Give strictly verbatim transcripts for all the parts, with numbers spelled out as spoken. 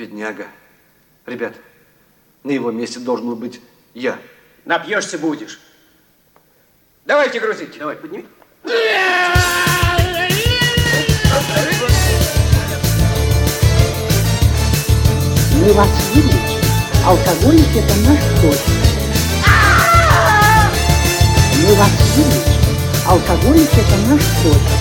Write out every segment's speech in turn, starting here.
Бедняга. Ребят, на его месте должен был быть я. Напьешься будешь. Давайте грузить. Давай, подними. Мы вас вылечим. Алкоголик — это наш гость. Мы вас вылечим. Алкоголик — это наш гость.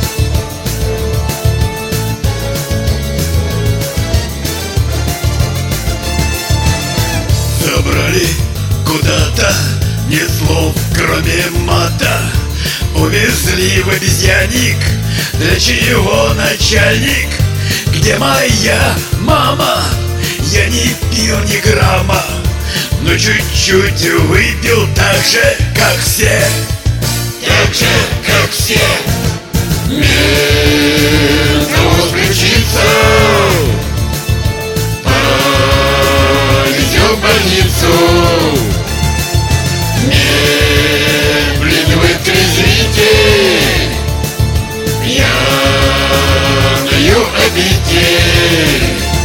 Забрали куда-то, ни слов, кроме мата. Увезли в обезьянник, для чего начальник? Где моя мама? Я не пил ни грамма, но чуть-чуть выпил так же, как все. Так же, как все. Ментол включится, повезет в больницу. Медленный вытрезвитель, пьяную обитель.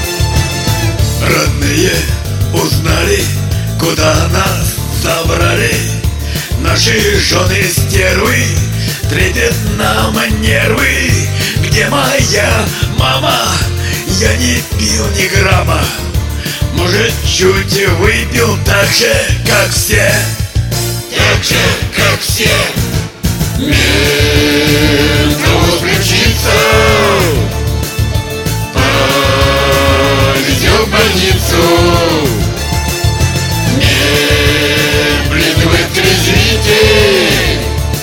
Родные узнали, куда нас забрали. Наши жены стервы трепет нам нервы. Где моя мама? Я не пил ни грамма, может, чуть выпил так же, как все. Так же, как все. Ментол включится, повезет в больницу. Медленный вытрезвитель,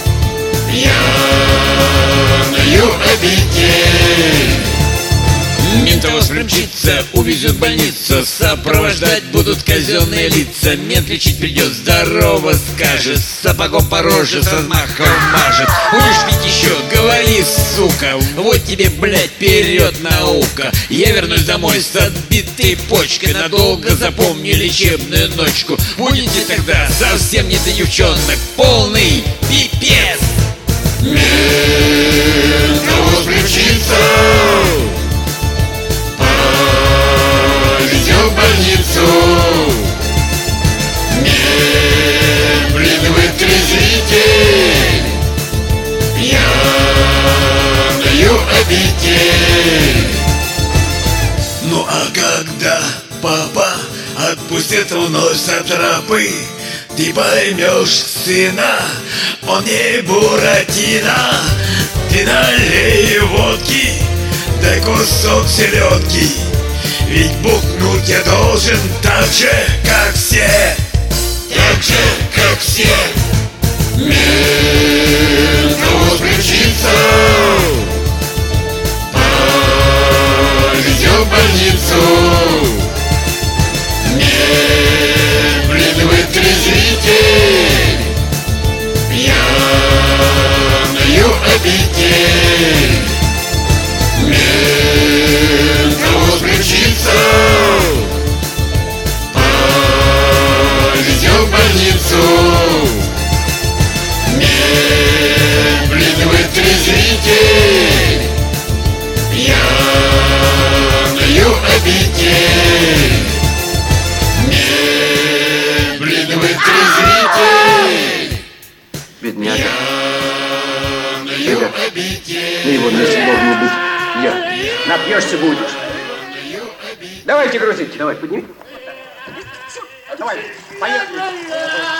пьяную обитель. Ментол включится, увезет в больницу. Сопровождать будут казенные лица. Мент лечить придет, здорово скажет, сапогом по роже с размахом мажет. Будешь пить еще, говори, сука, вот тебе, блядь, вперед наука. Я вернусь домой с отбитой почкой, надолго запомню лечебную ночку. Будете тогда совсем не до девчонок, полный пипец. Ментол включится, повезет в больницу. Медленный вытрезвитель, пьяную обитель. Ну а когда папа отпустит вновь сатрапы, ты поймешь, сына, он не Буратино. Ты налей водки, дай кусок селедки, ведь бухнуть я должен так же, как все. Так же, как все. Ментол включится, повезет в больницу. Медленный вытрезвитель, пьяную обитель. Ментол включится, повезет в больницу. Медленный вытрезвитель, пьяную обитель. Медленный вытрезвитель, Бедняга. пьяную Ребят, обитель. на его месте должен был быть я. Напьешься будешь. Давайте грузить. Давай, подними. Давай, поехали.